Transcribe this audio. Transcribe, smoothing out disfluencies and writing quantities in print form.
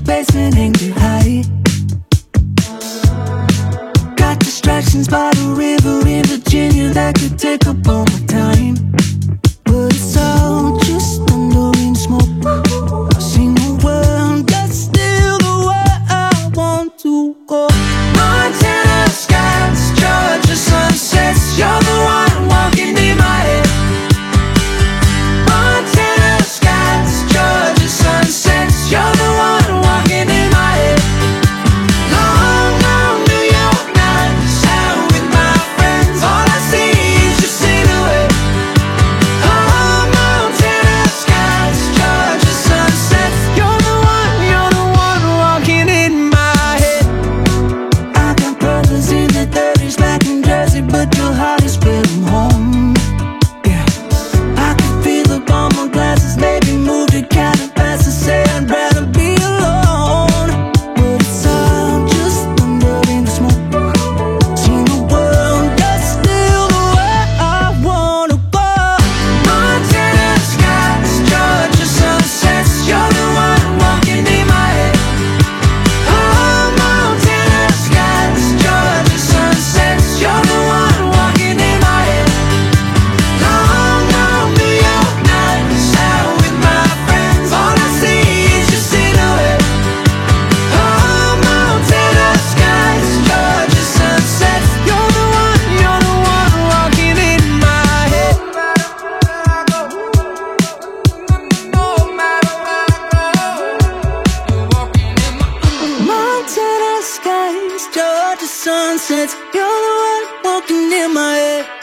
basement ain't too high. Got distractions by the river in Virginia that could take up all my time, but it's all just under in smoke. I've seen the world, that's still the way I want to go. Montana skies, Georgia sunsets, you're the one walking in my head. Montana skies, Georgia sunsets, you're the one walking in my head. Long, long New York nights out with my friends, all I see is your silhouette. Oh, Montana skies, Georgia sunsets, you're the one walking in my head. I got brothers in their 30s back in Jersey, but your heart is where I'm home. Yeah, I can feel the bomb on glasses, maybe moved to Calabasas to say I'd rather be alone, but it's all just under in the smoke. Seen the world, that's still the way I wanna go. Montana skies, Georgia sunsets, you're the one walking in my head. Oh, Montana skies, Georgia sunsets, you're the one walking in my head. Long, long New York nights out with my friends, all I see is your silhouette. Oh, Montana skies, Georgia sunsets, you're the one walking in my head. Montana skies, Georgia sunsets, you're the one walking in my head.